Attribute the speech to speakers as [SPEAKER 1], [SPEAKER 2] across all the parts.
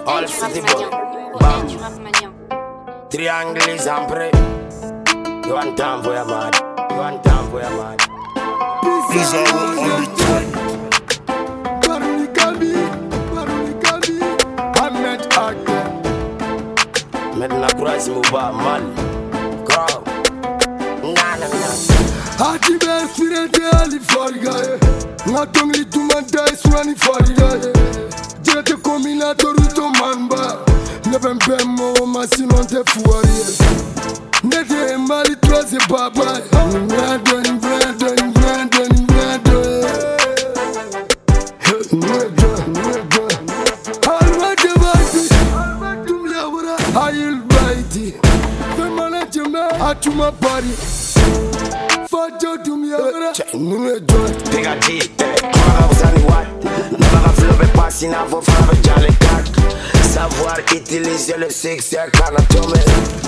[SPEAKER 1] All city boy. Bam. Triangle is ampre. You want time for your man. You want time for your man.
[SPEAKER 2] Pizza on the track.
[SPEAKER 3] Baruni Ahmed Agde.
[SPEAKER 1] Maintenant croise mouba man. Go. Nana.
[SPEAKER 3] Hati be firete ali farigaye. Ngatongli tumanda iswani farigaye. Jete combinator to manba. Nebembe mo masinon te fuarie. Nete mali troise baba. Brandon. I'll bite it. The manager at my body. Fajo to me
[SPEAKER 1] Pega G, Kora usani wat. Never flop passing out for five jolly cat. Savoir utiliser le sexe kana tome.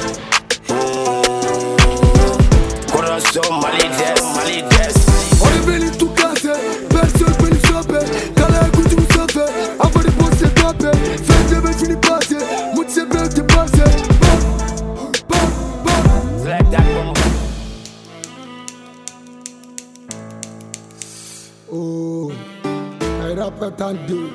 [SPEAKER 1] Corazon malides.
[SPEAKER 3] On est venu tout casser. Personne peut nous stopper. Quand la écoute nous stopper. Avant de bosser taper. Fait de me finir passer. Mout c'est bien de passer.
[SPEAKER 1] Like that bomb.
[SPEAKER 3] Oh, Kaira Petande,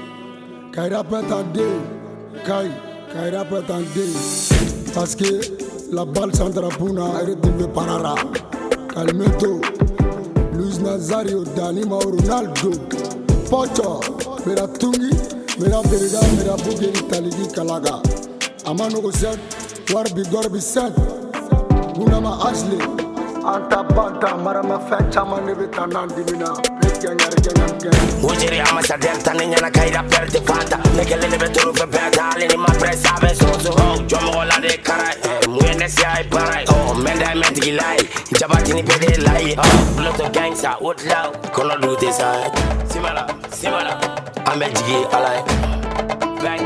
[SPEAKER 3] Kaira Petande, parce que la balle s'entrapuna, elle est parara. Calmeto, Luis Nazario, Dani Mauro, Ronaldo, Pocho, Mera Tungi, Mera Berida, Mera Bugeri, Taligi Kalaga, Amano Oset, Warbi Set, Gunama Ashley, Anta Banta, Marama Fetcha, Manevita Nandimina.
[SPEAKER 1] Ujiri amasa delta ninya na kaira perte fanta. Nekele lebe turu fe peta alini ma presa be soso. Jomo la de karai, muene si ai parai. Menda menti gilai, jabati ni pede lai. Bloto gangsta outlaw, kono dute sa. Simala, ame jigi alai. Bang.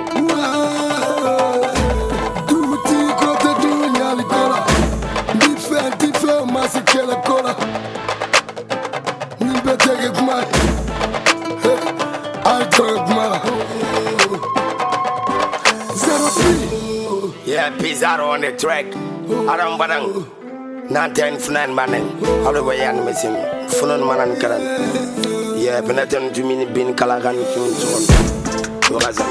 [SPEAKER 3] Tuti kote tu nyali kola. Dife masikele kola. Take it, man. I took my 03.
[SPEAKER 1] Yeah, Pizarro on the track. Aram badang. 910 funan manen. Halloway and missing. Funan manan karan. Yeah, penetan to mini bin kalagan.